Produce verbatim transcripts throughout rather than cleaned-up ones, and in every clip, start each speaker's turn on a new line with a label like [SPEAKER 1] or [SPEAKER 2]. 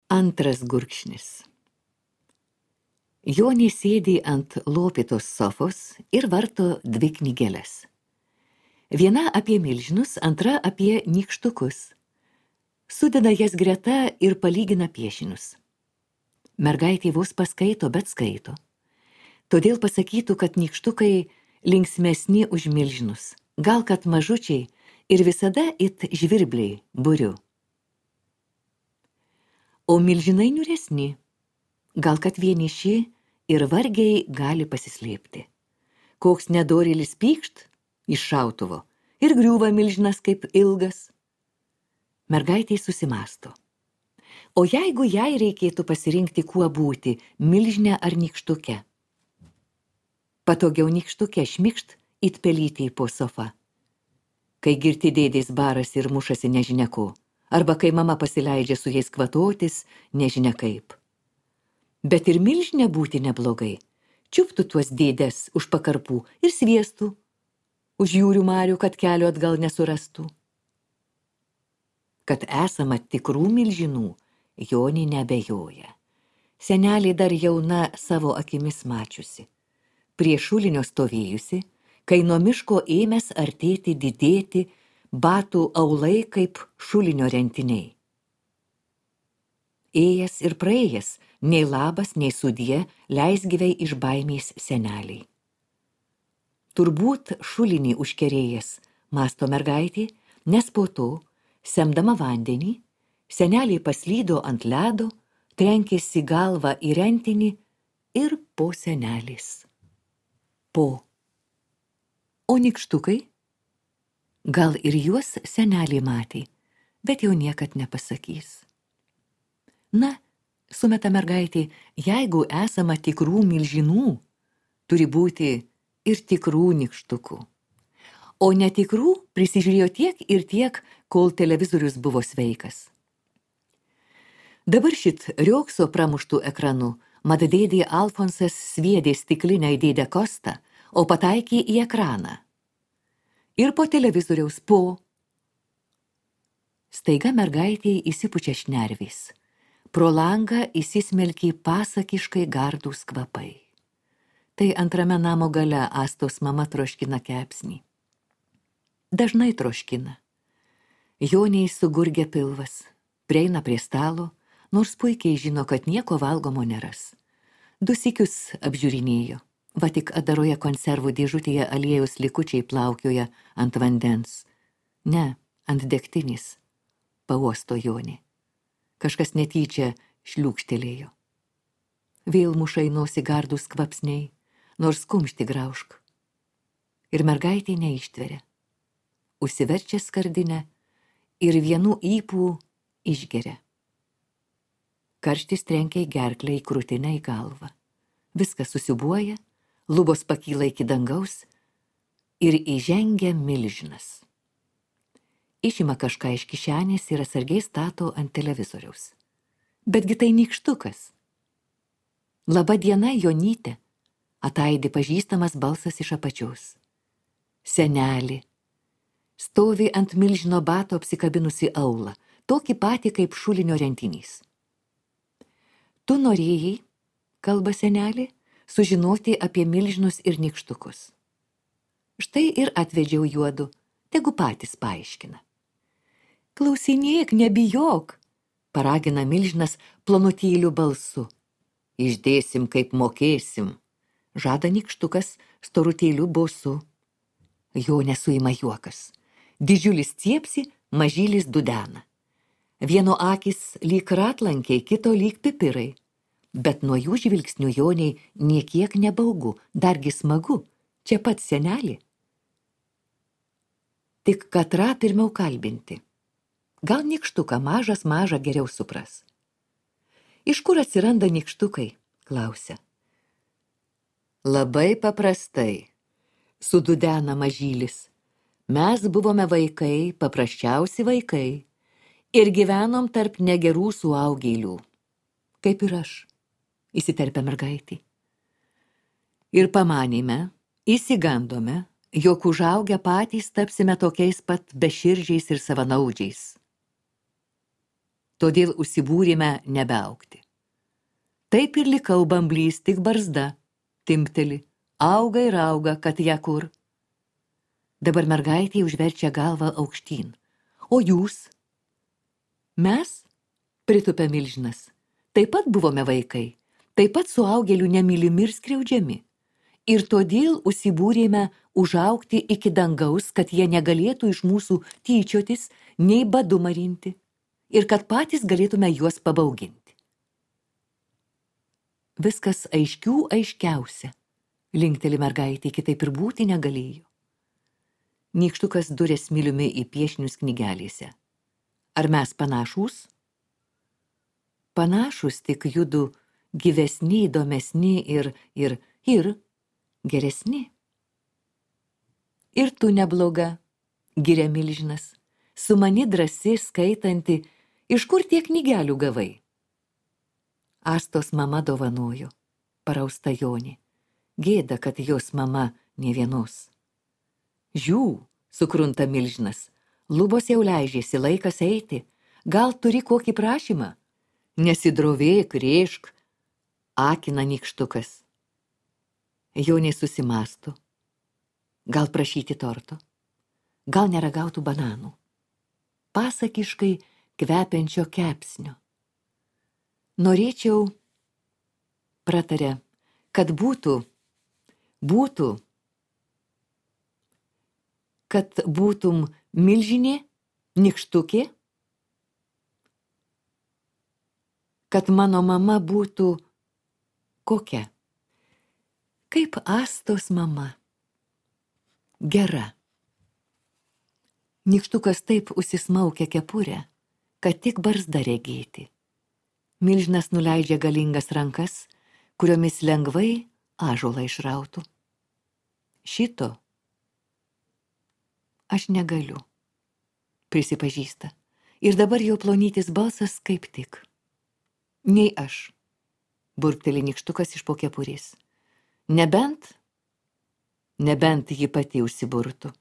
[SPEAKER 1] Antras gurkšnis. Jonė sėdi ant lopytos sofos ir varto dvi knygeles. Viena apie milžinus, antra apie nykštukus. Sudeda jas greta ir palygina piešinius. Mergaitė vos paskaito, bet skaito. Todėl pasakytų, kad nykštukai linksmesni už milžinus. Gal kad mažučiai ir visada it žvirbliai buriu. O milžinai niūresni. Gal kad vieniši ir vargiai gali pasislėpti. Koks nedorėlis pykšt iš šautuvo ir griūva milžinas kaip ilgas. Mergaitė susimąsto. O jeigu jai reikėtų pasirinkti, kuo būti, milžinę ar nykštuke? Patogiau nykštuke šmikšt it pelytį po sofą. Kai girti dėdės baras ir mušasi nežinia ko, arba kai mama pasileidžia su jais kvatotis nežinia kaip. Bet ir milžinė būti neblogai. Čiuptų tuos dėdes už pakarpų ir sviestų, už jūrių marių, kad kelio atgal nesurastų. Kad esama tikrų milžinų, Jonė neabejoja. Senelė dar jauna savo akimis mačiusi. Prie šulinio stovėjusi, kai nuo miško ėmės artėti didėti, batų aulai kaip šulinio rentiniai. Ėjęs ir praėjęs, nei labas, nei sudie, leisgyviai iš baimės seneliai. Turbūt šulinį užkerėjęs, masto mergaitė, nes po to, semdama vandenį, seneliai paslydo ant ledo, trenkėsi galvą į rentinį ir po senelės. Po. O nykštukai? Gal ir juos senelė matė, bet jau niekad nepasakys. Na, sumeta mergaitė, jeigu esama tikrų milžinų, turi būti ir tikrų nykštukų. O netikrų prisižiūrėjo tiek ir tiek, kol televizorius buvo sveikas. Dabar šit riokso pramuštų ekranu, mat dėdė Alfonsas sviedė stiklinę į dėdę Kostą, o pataikė į ekraną. Ir po televizoriaus po. Staiga mergaitė įsipučia šnervės. Pro langą įsismelkė pasakiškai gardūs kvapai. Tai antrame namo gale Astos mama troškina kepsnį. Dažnai troškina. Jonei sugurgia pilvas, prieina prie stalo, nors puikiai žino, kad nieko valgomo neras. Du sykius apžiūrinėjo, va tik adaroje konservų dėžutėje aliejaus likučiai plaukioja ant vandens. Ne, ant degtinės, pauosto Jonė. Kažkas netyčia šliūkštelėjo. Vėl muša į nosį gardūs kvapsniai, nors kumštį graužk. Ir mergaitė neištveria. Užsiverčia skardinę ir vienu įpū išgeria. Karštis trenkia į gerklę, į krūtinę, į galvą. Viskas susibuoja, lubos pakyla iki dangaus ir įžengia milžinas. Išima kažką iš kišenės ir atsargiai stato ant televizoriaus. Betgi tai nykštukas. Laba diena, Jonyte, ataidi pažįstamas balsas iš apačios. Senelė. Stovi ant milžino bato apsikabinusi aulą, tokį patį kaip šulinio rentinys. Tu norėjai, kalba senelė, sužinoti apie milžinus ir nykštukus. Štai ir atvedžiau juodu, tegu patys paaiškina. Klausinėk, nebijok, paragina milžinas plonutėliu balsu. Išdėsim, kaip mokėsim, žada nykštukas storutėliu bosu. Jo nesuima juokas. Didžiulis ciepsi, mažylis dudena. Vieno akis lyg ratlankiai, kito lyg pipirai. Bet nuo jų žvilgsnių Jonei niekiek nebaugu, dargi smagu, čia pat senelė. Tik katrą pirmiau kalbinti. Gal nykštuką mažas mažą geriau supras. Iš kur atsiranda nykštukai, klausia. Labai paprastai, sududena mažylis. Mes buvome vaikai, paprasčiausi vaikai, ir gyvenom tarp negerų suaugėlių. Kaip ir aš, įsiterpia mergaitė. Ir pamanėme, įsigandome, jog užaugę patys tapsime tokiais pat beširdžiais ir savanaudžiais. todėl užsibūrėme nebeaugti. Taip ir likau bamblys, tik barzda, timpteli, auga ir auga, kad ją kur. Dabar mergaitė užverčia galvą aukštyn. O jūs? Mes? Pritupia milžinas. Taip pat buvome vaikai, taip pat suaugėlių nemylimi ir skriaudžiami. Ir todėl užsibūrėme užaugti iki dangaus, kad jie negalėtų iš mūsų tyčiotis, nei badu marinti, ir kad patys galėtume juos pabauginti. Viskas aiškių aiškiausia, linkteli mergaitė, kitaip ir būti negalėjo. Nykštukas durė smiliumi į piešinius knygelėse. Ar mes panašūs? Panašūs, tik judu gyvesni, įdomesni ir, ir, ir geresni. Ir tu nebloga, giria milžinas, su mani drąsi, skaitanti, iš kur tiek knygelių gavai? Astos mama dovanojo, parausta Jonė. Gėda, kad jos mama nė vienos. Žiū, sukrunta milžinas, lubos jau leidžiasi, laikas eiti. Gal turi kokį prašymą? Nesidrovėk, rėžk, akina nykštukas. Jonė susimąsto. Gal prašyti torto? Gal neragautų bananų? Pasakiškai kvepiančio kepsnio. Norėčiau, pratarė, kad būtų, būtų, kad būtum milžinė, nykštukė, kad mano mama būtų kokia? Kaip Astos mama. Gera. Nykštukas taip užsismaukia kepurę, kad tik barzda regėti. Milžinas nuleidžia galingas rankas, kuriomis lengvai ąžuolą išrautų. Šito aš negaliu, prisipažįsta. Ir dabar jo plonytis balsas kaip tik. Nei aš, burpteli nykštukas iš po kepurės. Nebent, nebent ji pati užsiburtų.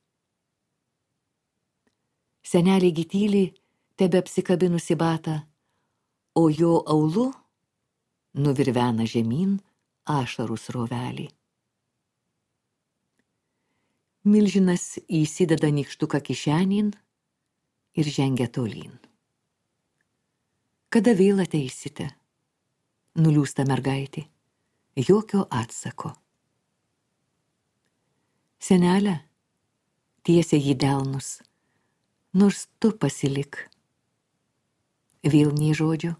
[SPEAKER 1] Senelė gytylį tebe apsikabinusi batą, o jo aulu nuvirvena žemyn ašarų srovelį. Milžinas įsideda nykštuką kišenyn ir žengia tolyn. Kada vėl ateisite? Nuliūsta mergaitė. Jokio atsako. Senelė, tiesia jį delnus, nors tu pasilik. Vėl nei žodžio.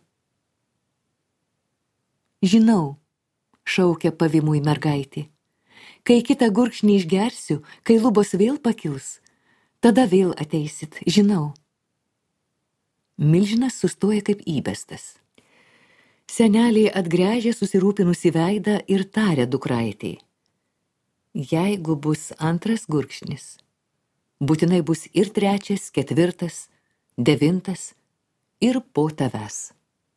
[SPEAKER 1] Žinau, šaukia pavimui mergaitė. Kai kitą gurkšnį išgersiu, kai lubos vėl pakils, tada vėl ateisit, žinau. Milžinas sustoja kaip įbestas. Senelė atgręžė susirūpinusi veidą ir tarė dukraitei. Jeigu bus antras gurkšnis, būtinai bus ir trečias, ketvirtas, devintas ir po tavęs.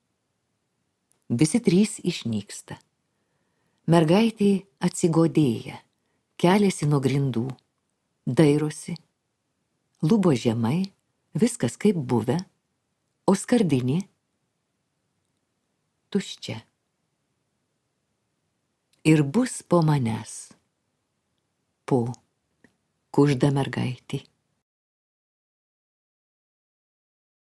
[SPEAKER 1] Visi trys išnyksta. Mergaitė atsigodėja, keliasi nuo grindų, dairosi, lubo žemai, viskas kaip buvę, o skardinė tuščia. Ir bus po manęs, po, kužda mergaitė.